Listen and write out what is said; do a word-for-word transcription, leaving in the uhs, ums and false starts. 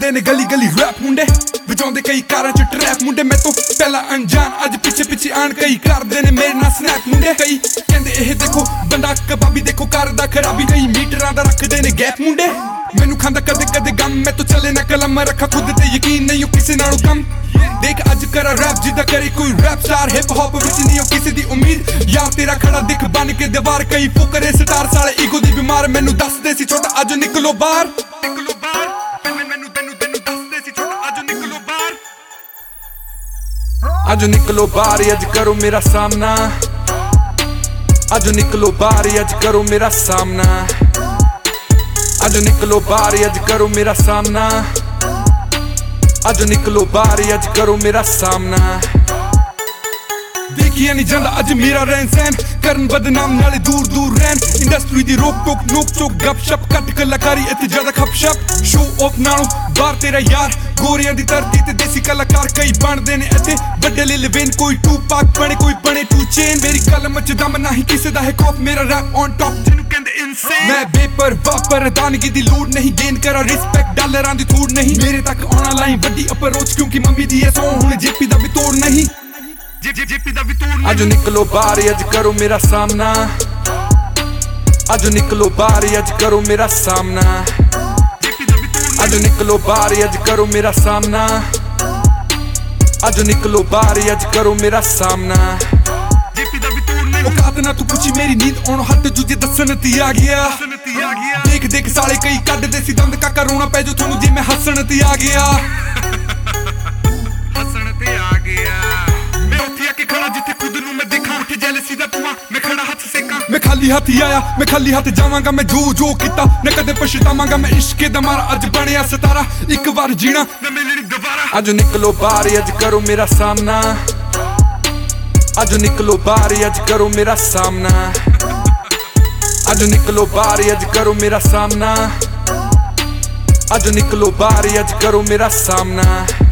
ਕਰਦੇ ਨੇ ਗਲੀ ਗਲੀ ਰੈਪ ਮੁੰਡੇ ਵਜਾਉਂਦੇ ਕਈ ਕਾਰਾਂ ਚ ਟਰੈਪ ਮੁੰਡੇ ਮੈਂ ਤੋਂ ਪਹਿਲਾਂ ਅਣਜਾਣ ਅੱਜ ਪਿੱਛੇ ਪਿੱਛੇ ਆਣ ਕਈ ਕਰਦੇ ਨੇ ਮੇਰੇ ਨਾਲ ਸਨੈਪ ਮੁੰਡੇ ਕਈ ਕਹਿੰਦੇ ਇਹ ਦੇਖੋ ਬੰਦਾ ਕਬਾਬੀ ਦੇਖੋ ਕਰਦਾ ਖਰਾਬੀ ਕਈ ਮੀਟਰਾਂ ਦਾ ਰੱਖਦੇ ਨੇ ਗੈਪ ਮੁੰਡੇ ਮੈਨੂੰ ਖਾਂਦਾ ਕਦੇ ਕਦੇ ਗਮ ਮੈਂ ਤੋਂ ਚੱਲੇ ਨਾ ਕਲਮ ਰੱਖਾ ਖੁਦ ਤੇ ਯਕੀਨ ਨਹੀਂ ਕਿਸੇ ਨਾਲੋਂ ਕਮ ਦੇਖ ਅੱਜ ਕਰਾਂ ਰੈਪ ਜਿੱਦਾਂ ਕਰੇ ਕੋਈ ਰੈਪ ਸਟਾਰ ਹਿਪ ਹੌਪ ਵਿੱਚ ਨਹੀਂ ਹੋ ਕਿਸੇ ਦੀ ਉਮੀਦ ਯਾਰ ਤੇਰਾ ਖੜਾ ਦਿਖ ਬਣ ਕੇ ਦੀਵਾਰ ਕਈ ਫੁਕਰੇ ਸਟਾਰ ਸਾਲੇ ਈਗੋ ਦੀ ਬਿਮਾਰ ਮੈਨੂੰ ਦੱਸਦੇ ਸੀ ਛੋਟਾ ਅੱਜ ਨਿਕਲੋ ਬਾਹਰ ਨਿਕਲੋ ਬਾਹਰ ਮੈਨੂੰ ਤੈਨੂੰ ਤੈਨੂੰ ਦੱਸਦੇ ਸੀ ਛੋਟਾ ਅੱਜ ਨਿਕਲੋ ਬਾਹਰ ਅੱਜ ਨਿਕਲੋ ਬਾਹਰ ਅੱਜ ਕਰੋ ਮੇਰਾ ਸਾਹਮਣਾ ਅੱਜ ਨਿਕਲੋ ਬਾਹਰ ਅੱਜ ਕਰੋ ਮੇਰਾ ਸਾਹਮਣਾ ਅੱਜ ਨਿਕਲੋ ਬਾਹਰ ਅੱਜ ਕਰੋ ਮੇਰਾ ਸਾਹਮਣਾ ਅੱਜ ਨਿਕਲੋ ਬਾਹਰ ਅੱਜ ਕਰੋ ਮੇਰਾ ਸਾਹਮਣਾ ਦੇਖਿਆ ਨਹੀਂ ਜਾਂਦਾ ਅੱਜ ਮੇਰਾ ਰਹਿਣ ਸਹਿਣ ਕਰਨ ਬਦਨਾਮ ਨਾਲੇ ਦੂਰ ਦੂਰ ਰਹਿਣ ਇੰਡਸਟਰੀ ਦੀ ਰੋਕ ਟੋਕ ਨੋਕ ਚੋਕ ਗੱਪ ਸ਼ਪ ਕੱਟ ਕਲਾਕਾਰੀ ਇੱਥੇ ਜ਼ਿਆਦਾ ਖਪ ਸ਼ਪ ਸ਼ੋ ਆਫ ਨਾਲੋਂ ਬਾਹਰ ਤੇਰਾ ਯਾਰ ਗੋਰਿਆਂ ਦੀ ਧਰਤੀ ਤੇ ਦੇਸੀ ਕਲਾਕਾਰ ਕਈ ਬਣਦੇ ਨੇ ਇੱਥੇ ਵੱਡੇ ਲੈ ਲਵੇਨ ਕੋਈ ਟੂ ਪਾਕ ਬਣੇ ਕੋਈ ਬਣੇ ਟੂ ਚੇਨ ਮੇਰੀ ਕਲਮ ਚ ਦਮ ਨਹੀਂ ਕਿਸੇ ਦਾ ਹੈ ਖੌਫ ਮੇਰਾ ਰੈਪ ਔਨ ਟੌਪ ਜਿਹਨੂੰ ਕਹਿੰਦੇ ਇਨਸੇਨ ਮੈਂ ਬੇਪਰਵਾਹ ਪ੍ਰਧਾਨਗੀ ਦੀ ਲੋੜ ਨਹੀਂ ਗੇਨ ਕਰਾਂ ਰਿਸਪੈਕਟ ਡਾਲਰਾਂ ਦੀ ਥੋੜ ਨਹੀਂ ਮੇਰੇ ਤੱਕ ਆਉਣਾ ਲਾਈਨ ਵੱਡੀ ਅਪਰੋਚ ਕਿਉਂਕਿ ਮੰਮੀ ਦੀ ਐ ਸੋ ਹੁਣ ਜੇਪੀ ਦਾ ਵੀ ਤੋੜ ਨਹੀਂ ਅੱਜ ਨਿਕਲੋ ਬਾਹਰ ਅੱਜ ਕਰੋ ਮੇਰਾ ਸਾਹਮਣਾ ਅੱਜ ਨਿਕਲੋ ਬਾਹਰ ਅੱਜ ਕਰੋ ਮੇਰਾ ਸਾਹਮਣਾ ਅੱਜ ਨਿਕਲੋ ਬਾਹਰ ਅੱਜ ਕਰੋ ਮੇਰਾ ਸਾਹਮਣਾ ਅੱਜ ਨਿਕਲੋ ਬਾਹਰ ਅੱਜ ਕਰੋ ਮੇਰਾ ਸਾਹਮਣਾ ਔਕਾਤ ਨਾ ਤੂੰ ਪੁੱਛੀ ਮੇਰੀ ਨੀਂਦ ਆਉਣ ਹੱਥ ਜੁਜੇ ਦੱਸਣ ਤੀ ਆ ਗਿਆ ਦੇਖ ਦੇਖ ਸਾਲੇ ਕਈ ਕੱਢਦੇ ਸੀ ਦੰਦ ਕਾਕਾ ਰੋਣਾ ਪੈ ਜੋ ਤੁਹਾਨੂੰ ਜੇ ਮੈਂ ਹੱਸਣ ਤੀ ਆ ਗਿਆ ਹੱਸਣ ਤੇ ਆ ਗਿਆ ਜਿੱਥੇ ਖੁਦ ਨੂੰ ਮੈਂ ਦੇਖਾਂ ਉੱਠ ਜੈਲਸੀ ਦਾ ਧੂਆਂ ਮੈਂ ਖੜਾ ਹੱਥ ਸੇਕਾਂ ਮੈਂ ਖਾਲੀ ਹੱਥ ਆਇਆ ਮੈਂ ਖਾਲੀ ਹੱਥ ਜਾਵਾਂਗਾ ਮੈਂ ਜੋ ਜੋ ਕੀਤਾ ਨਾ ਕਦੇ ਪਛਤਾਵਾਂਗਾ ਮੈਂ ਇਸ਼ਕੇ ਦਾ ਮਾਰਾ ਅੱਜ ਬਣਿਆ ਸਤਾਰਾ ਇੱਕ ਵਾਰ ਜੀਣਾ ਨਾ ਮਿਲਣੀ ਦੁਬਾਰਾ ਅੱਜ ਨਿਕਲੋ ਬਾਹਰ ਅੱਜ ਕਰੋ ਮੇਰਾ ਸਾਹਮਣਾ ਅੱਜ ਨਿਕਲੋ ਬਾਹਰ ਅੱਜ ਕਰੋ ਮੇਰਾ ਸਾਹਮਣਾ ਅੱਜ ਨਿਕਲੋ ਬਾਹਰ ਅੱਜ ਕਰੋ ਮੇਰਾ ਸਾਹਮਣਾ ਅੱਜ ਨਿਕਲੋ ਬਾਹਰ ਅੱਜ ਕਰੋ ਮੇਰਾ ਸਾਹਮਣਾ